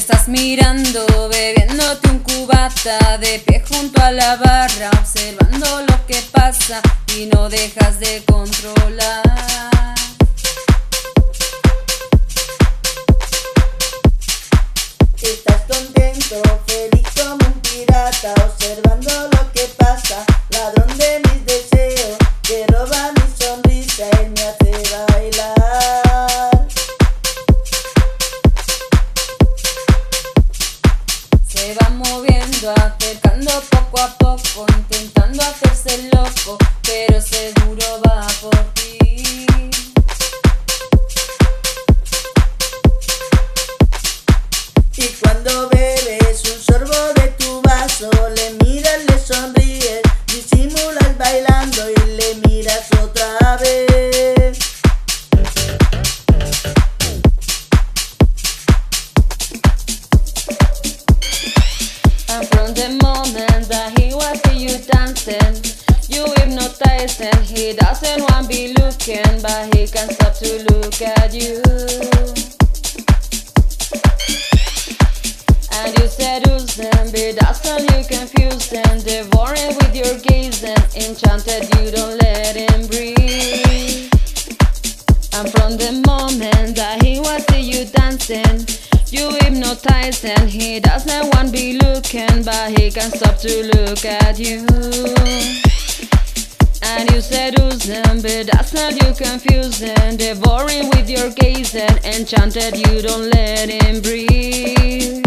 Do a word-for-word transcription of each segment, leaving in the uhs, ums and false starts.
estás mirando, bebiéndote un cubata, de pie junto a la barra, observando lo que pasa y no dejas de controlar. Estás contento, feliz como un pirata, observando lo que pasa, ladrón de mis deseos, que roba mi sonrisa y me hace bailar. Se va moviendo, acercando poco a poco, intentando hacerse loco, pero seguro va por ti. Y cuando bebes un sorbo de tu vaso, le miras, le sonríes, disimulas bailando y le miras otra vez. And from the moment that he was see you dancing, you hypnotize him. He doesn't want to be looking, but he can't stop to look at you. And you seduce them, but doesn't you confuse them, devouring with your gazing, enchanted you don't let him breathe. And from the moment that he was see you dancing, you hypnotize him. He doesn't want to be looking, but he can't stop to look at you. And you seduce them, but doesn't you confuse them, devouring with your gazing, enchanted you don't let him breathe.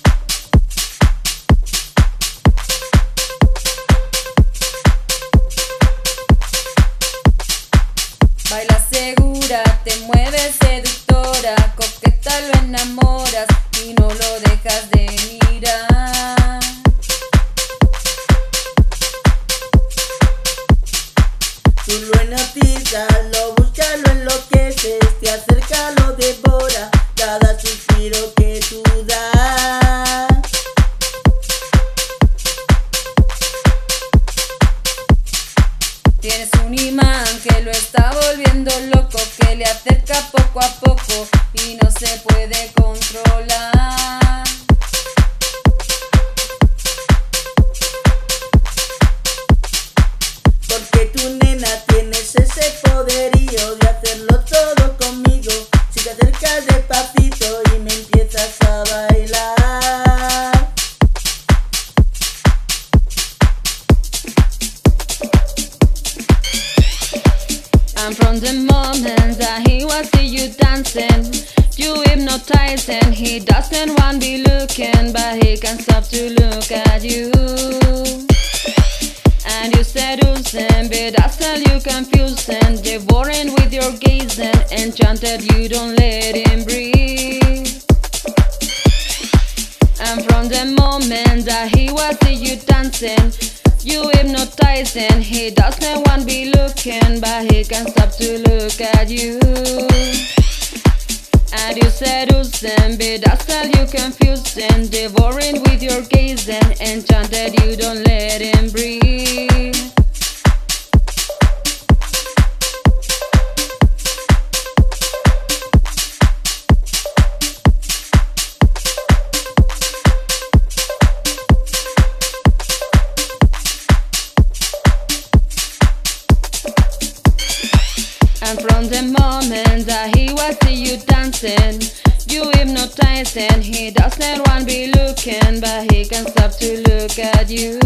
Baila segura, te mueves seductora, coqueta lo enamoras y no lo dejas de mirar. Tú lo hipnotizas, lo buscas, lo enloqueces, te acerca, lo devora, cada suspiro que tú das. Tienes un imán que lo está volviendo loco, que le acerca poco a poco y no se puede controlar. Porque tu nena tienes ese poderío de hacerlo todo conmigo. Si te acercas despacito y me empiezas a bailar. And from the moment that he was see you dancing, you hypnotize him. He doesn't want to be looking, but he can't stop to look at you. And you seduce him, but doesn't you confuse him, devouring with your gazing, enchanted you don't let him breathe. And from the moment that he was see you dancing, you hypnotize him. He doesn't want to be looking, but he can't stop to look at you. And you seduce him, but doesn't you confuse him, devouring with your gazing, enchanted you don't let him breathe. And from the moment that he was see you dancing, you hypnotize him. He doesn't want to be looking, but he can't stop to look at you.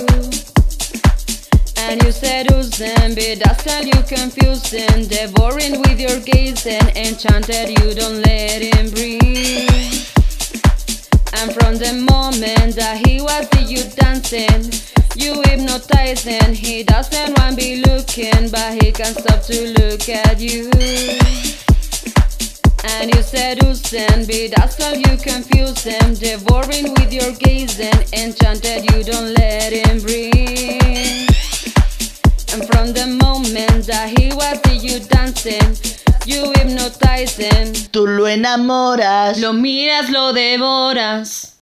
And you seduce him, but doesn't you confuse him, devouring with your gazing, enchanted you don't let him breathe. And from the moment that he was see you dancing, you hypnotize him. He doesn't want to be looking, but he can't stop to look at you. And you seduce him, but doesn't you confuse him, devouring with your gazing, enchanted you don't let him breathe. And from the moment that he was see you dancing, you hypnotize him. Tú lo enamoras, Lo miras, lo devoras.